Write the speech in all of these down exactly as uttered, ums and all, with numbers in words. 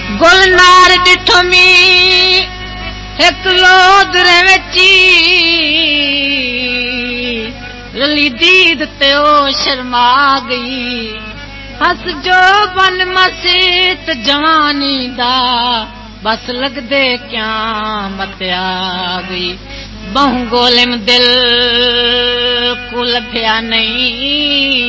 गुलनार ॾिठो मी हिकु लोदरे वेची रली दीद ते ओ शर्मा गई हस जो बन मसीत जवानी दा बस लगदे क्या मत आ गई बहु गोले में दिल को लभ्या नहीं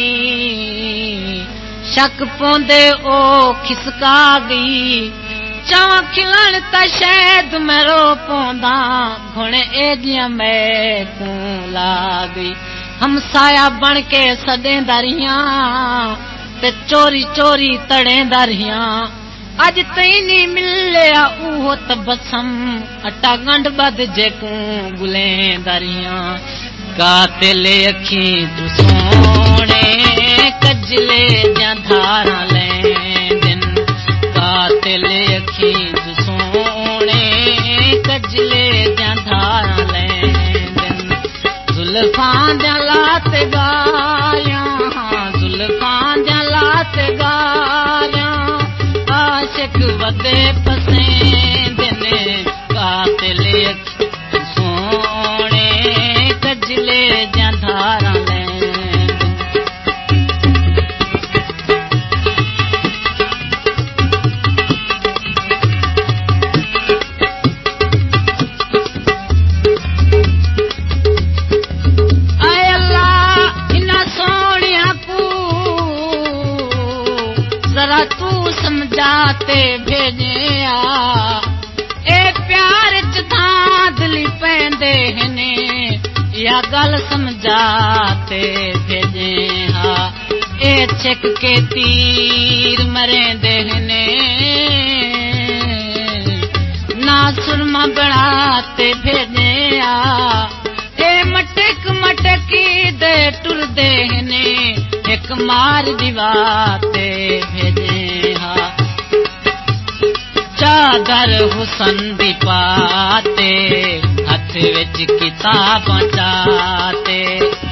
शक पोंदे ओ खिसका गई चावा खिलण त शायद मेरो पोंदा घुणे एजिया मैं को ला गई हमसाया बन के सदेंदा रहिया ते चोरी चोरी तड़ेंदा रहिया अज तई नी मिलिया उहो तबसम अटा गंढ बद जेकू गुलेंदा रहिया कातिले अखी तू सोणे कजले जा धारा लेंदिन कातिले अखी तू सोणे कजले जा धारा लेंदिन जुल्फां जा लात गाया जुल्फां जा लात गाया आशिक वदे पसेंदिन कातिले अखी तू सोणे कजले जा धारा लेंदिन आय अल्लाह इन्ना सोनिया को जरा तू समझाते भेजे आ ए प्यार च धांधली पैंदे हने या गल समझाते भेजे हा ए छिक के तीर मरेंदे हने ना सुरमा बढ़ाते भेजे आ ए मटक मटकी दे टुरदे हने एक मार दीवाते भेजे हा चादर हुसन दी पाते हथ विच किताबां चाते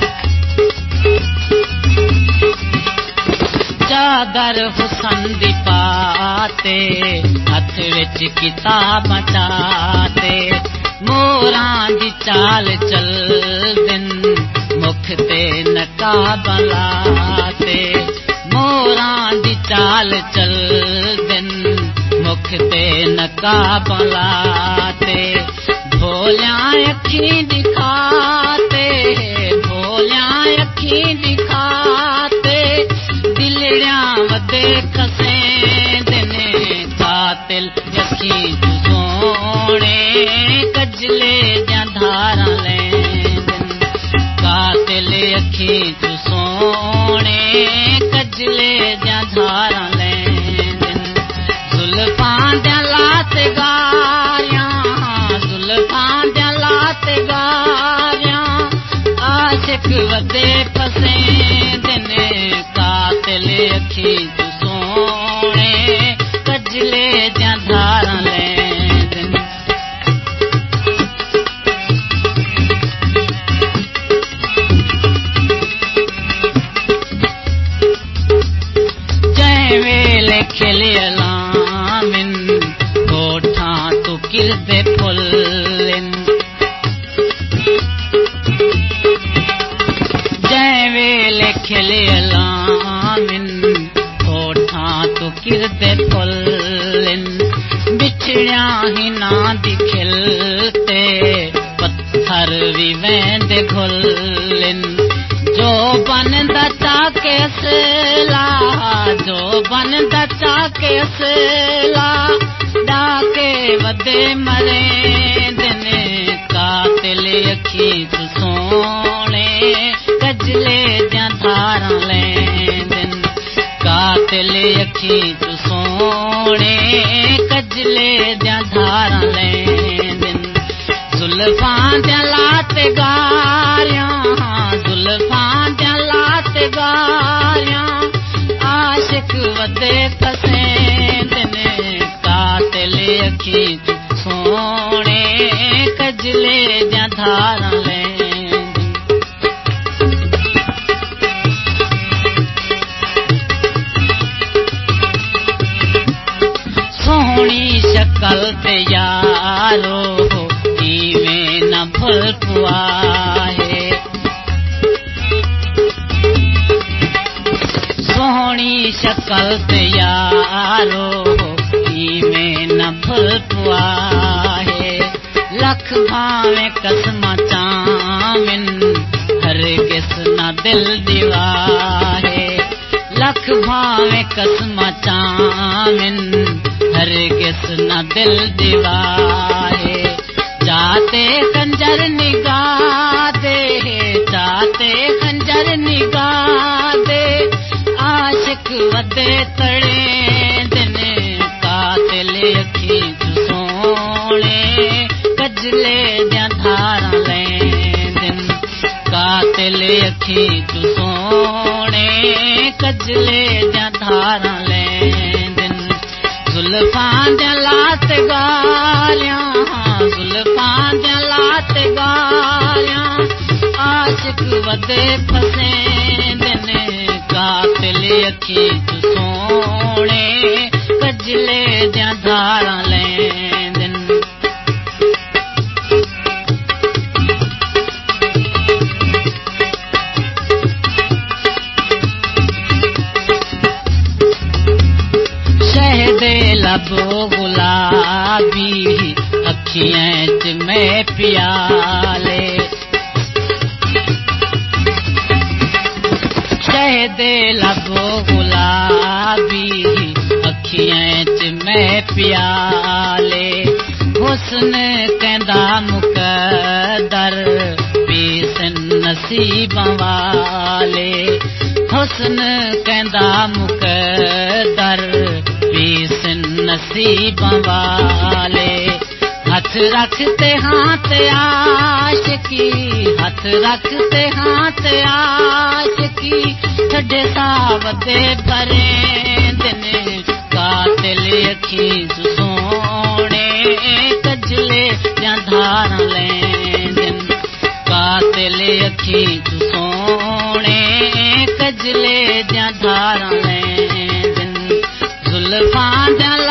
चादर हुसन दी पाते हथ विच किताबां चाते मोरां दी चाल चल दिन मुख ते नकाब लाते मोरां दी चाल चल दिन मुख ते नकाब लाते भोलिया अखी दिखाते भोलिया अखी दिखाते दिलड़िया वदे कसेंदिने कातिल अखी तू सोणे कजले जा धारा लेंदिन कातिल अखी तू सोणे कजले जा धारा लेंदिन जुल्फां जा लात गारियां जुल्फां जा लात गारियां आशिक वदे पसेंदिने कातिल अखी तू सोणे कजले जा धारा लेंदिन जंहिं वेले खिलियला कोठां तू किरदे फुल्लिन जंहिं वेले खिलियलामिन कोठां तू किरदे फुल्लिन बिछड़िया ही ना दिखिलते पत्थर भी वेंदे घुल्लिन जो बनदा चाके सेला जो बनदा चाके सेला डाके वदे मरेंदिने कातिल अखी तू सोणे कजले जा धारा लेंदिन कातिल अखी तू सोणे कजले जा धारा लेंदिन जुल्फां जा लात गारियां जुल्फां जा लात गारियां आशिक वदे पसेंदिने कातिल अखी तू सोणे कजले जा धारा लेंदिन सोहणे शकल ते यारो इवें न भुलतो आहे सोहणी शकल ते यारो इवें न भुलतो आहे लख भावें कसम चाविन हरगिज़ न दिल दीवाहे लख भावें कसम चाविन हरगिज़ न दिल दीवाहे जाते खंजर निगाह दे जाते खंजर निगाह दे आशिक वदे तड़े दिन कातिल अखी सोने कजले दियां धारां लैंदिन कातिल अखी सोने कजले दियां धारां लैंदिन जुल्फां दियां लात गालियां जुल्फां दियां लात गालियां आशिक वदे फसेंदिन कातिल अखी सोने कजले दियां धारां लैंदिन शहदे लबो गुलाबी अखियां च मैं प्याले शहदे लबो गुलाबी अखियां च मैं प्याले हुस्न कहंदा मुकद्दर बेसन नसीबां वाले हुस्न कहंदा मुकद्दर बेसन नसीबां वाले हथ रखते हाथ आशिकी हथ रखते हाथ आशिकी छड़े सावदे भरे दिन कातिल अखी सोने कजले दियां धारां लैंदिन कातिल अखी सोने कजले दियां धारां लैंदिन जुल्फां दियां